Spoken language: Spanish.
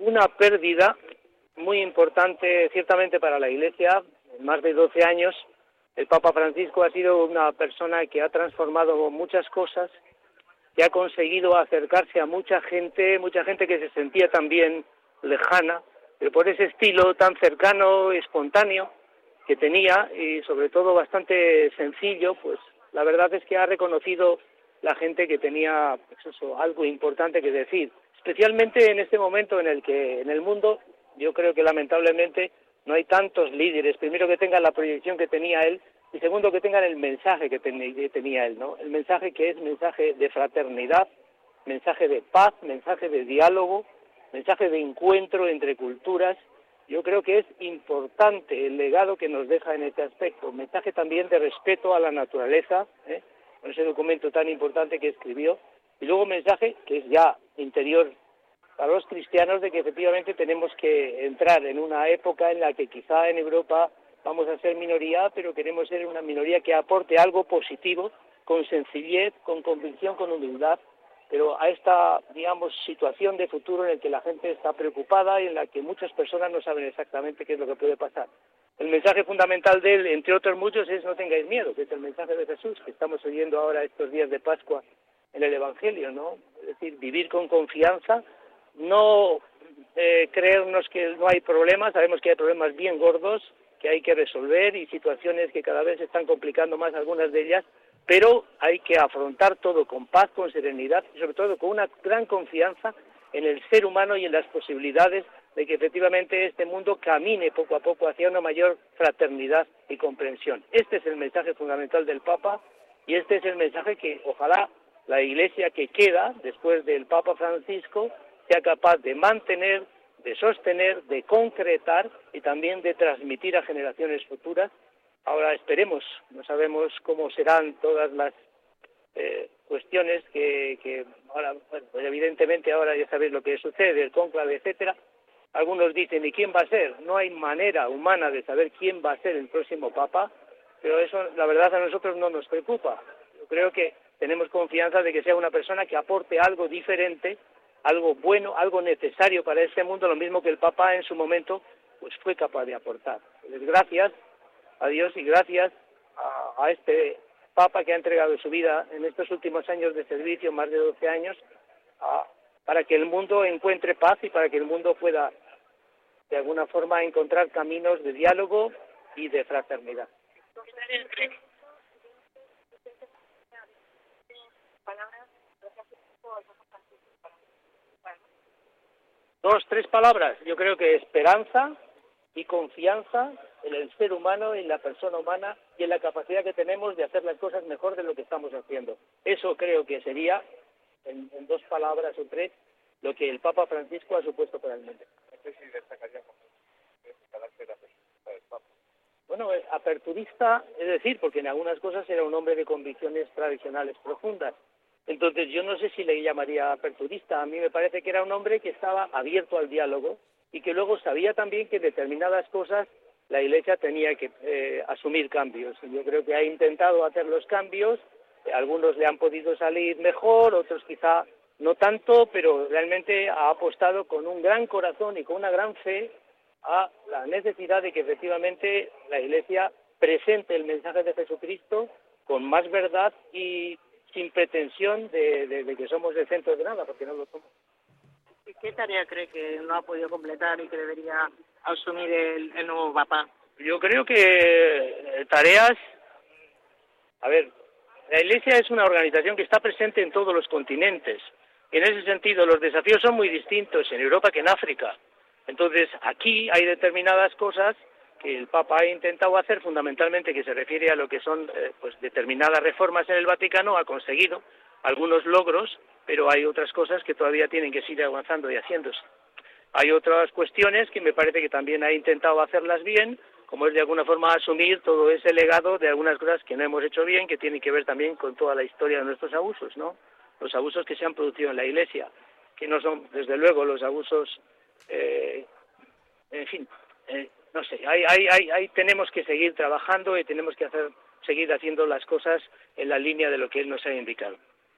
una pérdida muy importante ciertamente para la Iglesia. En más de 12 años el Papa Francisco ha sido una persona que ha transformado muchas cosas, que ha conseguido acercarse a mucha gente que se sentía también lejana, pero por ese estilo tan cercano, espontáneo que tenía y sobre todo bastante sencillo, pues la verdad es que ha reconocido la gente que tenía pues eso, algo importante que decir, especialmente en este momento en el que en el mundo yo creo que lamentablemente no hay tantos líderes, primero que tengan la proyección que tenía él y segundo que tengan el mensaje que tenía él, ¿no? El mensaje que es mensaje de fraternidad, mensaje de paz, mensaje de diálogo, mensaje de encuentro entre culturas. Yo creo que es importante el legado que nos deja en este aspecto, mensaje también de respeto a la naturaleza, con ese documento tan importante que escribió, y luego un mensaje que es ya interior para los cristianos de que efectivamente tenemos que entrar en una época en la que quizá en Europa vamos a ser minoría, pero queremos ser una minoría que aporte algo positivo, con sencillez, con convicción, con humildad, pero a esta, digamos, situación de futuro en la que la gente está preocupada y en la que muchas personas no saben exactamente qué es lo que puede pasar. El mensaje fundamental de él, entre otros muchos, es no tengáis miedo, que es el mensaje de Jesús, que estamos oyendo ahora estos días de Pascua en el Evangelio, ¿no? Es decir, vivir con confianza, no creernos que no hay problemas, sabemos que hay problemas bien gordos, que hay que resolver y situaciones que cada vez se están complicando más algunas de ellas, pero hay que afrontar todo con paz, con serenidad y sobre todo con una gran confianza en el ser humano y en las posibilidades de que efectivamente este mundo camine poco a poco hacia una mayor fraternidad y comprensión. Este es el mensaje fundamental del Papa y este es el mensaje que ojalá la Iglesia que queda después del Papa Francisco sea capaz de mantener, de sostener, de concretar y también de transmitir a generaciones futuras. Ahora esperemos, no sabemos cómo serán todas las cuestiones que ahora, bueno, pues evidentemente ahora ya sabéis lo que sucede, el cónclave, etcétera. Algunos dicen, ¿y quién va a ser? No hay manera humana de saber quién va a ser el próximo Papa, pero eso la verdad a nosotros no nos preocupa. Yo creo que tenemos confianza de que sea una persona que aporte algo diferente, algo bueno, algo necesario para este mundo, lo mismo que el Papa en su momento pues fue capaz de aportar. Pues gracias a Dios y gracias a este Papa que ha entregado su vida en estos últimos años de servicio, más de 12 años, para que el mundo encuentre paz y para que el mundo pueda de alguna forma encontrar caminos de diálogo y de fraternidad. Dos, tres palabras. Yo creo que esperanza y confianza en el ser humano, en la persona humana y en la capacidad que tenemos de hacer las cosas mejor de lo que estamos haciendo. Eso creo que sería, en dos palabras o tres, lo que el Papa Francisco ha supuesto para el mundo. No sé si destacaría como carácter aperturista del Papa. Bueno, aperturista, es decir, porque en algunas cosas era un hombre de convicciones tradicionales profundas. Entonces yo no sé si le llamaría aperturista. A mí me parece que era un hombre que estaba abierto al diálogo y que luego sabía también que en determinadas cosas la Iglesia tenía que asumir cambios. Y yo creo que ha intentado hacer los cambios, algunos le han podido salir mejor, otros quizá no tanto, pero realmente ha apostado con un gran corazón y con una gran fe a la necesidad de que efectivamente la Iglesia presente el mensaje de Jesucristo con más verdad y sin pretensión de que somos el centro de nada, porque no lo somos. ¿Qué tarea cree que no ha podido completar y que debería asumir el nuevo Papa? Yo creo que tareas... A ver, la Iglesia es una organización que está presente en todos los continentes. Y en ese sentido, los desafíos son muy distintos en Europa que en África. Entonces, aquí hay determinadas cosas que el Papa ha intentado hacer, fundamentalmente que se refiere a lo que son pues determinadas reformas en el Vaticano, ha conseguido algunos logros, pero hay otras cosas que todavía tienen que seguir avanzando y haciéndose. Hay otras cuestiones que me parece que también ha intentado hacerlas bien, como es de alguna forma asumir todo ese legado de algunas cosas que no hemos hecho bien, que tienen que ver también con toda la historia de nuestros abusos, ¿no? Los abusos que se han producido en la Iglesia, que no son, desde luego, los abusos, en fin, no sé, ahí tenemos que seguir trabajando y tenemos que seguir haciendo las cosas en la línea de lo que él nos ha indicado.